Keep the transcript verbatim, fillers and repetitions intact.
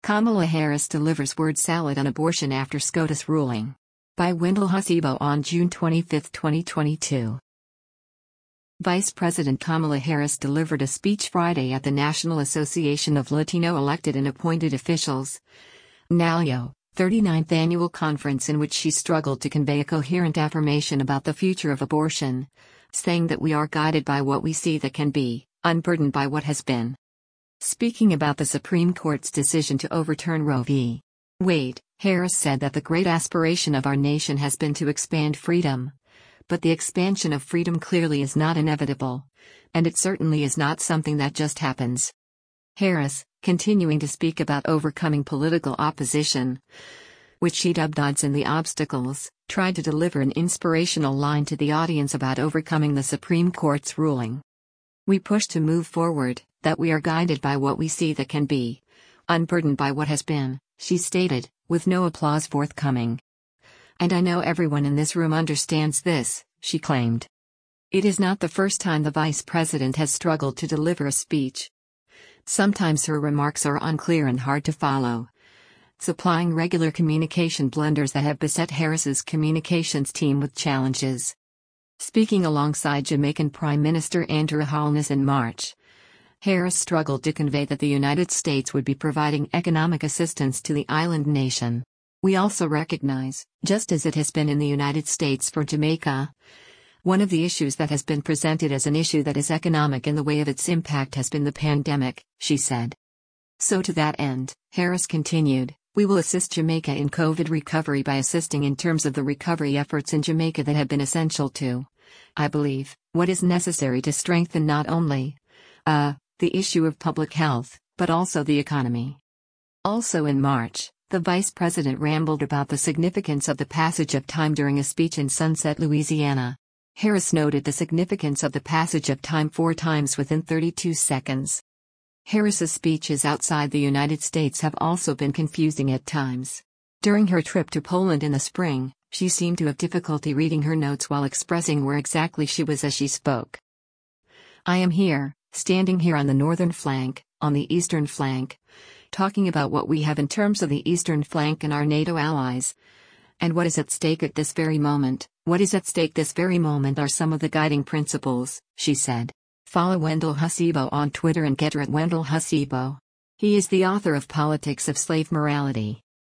Kamala Harris delivers word salad on abortion after SCOTUS ruling. By Wendell Husibo on June twenty-fifth, twenty twenty-two. Vice President Kamala Harris delivered a speech Friday at the National Association of Latino Elected and Appointed Officials, NALEO, thirty-ninth annual conference, in which she struggled to convey a coherent affirmation about the future of abortion, saying that we are guided by what we see that can be, unburdened by what has been. Speaking about the Supreme Court's decision to overturn Roe v. Wade, Harris said that the great aspiration of our nation has been to expand freedom. But the expansion of freedom clearly is not inevitable, and it certainly is not something that just happens. Harris, continuing to speak about overcoming political opposition, which she dubbed odds and the obstacles, tried to deliver an inspirational line to the audience about overcoming the Supreme Court's ruling. We push to move forward, that we are guided by what we see that can be, unburdened by what has been, she stated, with no applause forthcoming. And I know everyone in this room understands this, she claimed. It is not the first time the vice president has struggled to deliver a speech. Sometimes her remarks are unclear and hard to follow, supplying regular communication blunders that have beset Harris's communications team with challenges. Speaking alongside Jamaican Prime Minister Andrew Holness in March, Harris struggled to convey that the United States would be providing economic assistance to the island nation. We also recognize, just as it has been in the United States for Jamaica, one of the issues that has been presented as an issue that is economic in the way of its impact has been the pandemic, she said. So to that end, Harris continued, we will assist Jamaica in COVID recovery by assisting in terms of the recovery efforts in Jamaica that have been essential to, I believe, what is necessary to strengthen not only, uh, the issue of public health, but also the economy. Also in March, the vice president rambled about the significance of the passage of time during a speech in Sunset, Louisiana. Harris noted the significance of the passage of time four times within thirty-two seconds. Harris's speeches outside the United States have also been confusing at times. During her trip to Poland in the spring, she seemed to have difficulty reading her notes while expressing where exactly she was as she spoke. I am here, standing here on the northern flank, on the eastern flank, talking about what we have in terms of the eastern flank and our NATO allies. And what is at stake at this very moment, what is at stake this very moment are some of the guiding principles, she said. Follow Wendell Husibo on Twitter and get her at Wendell Husibo. He is the author of Politics of Slave Morality.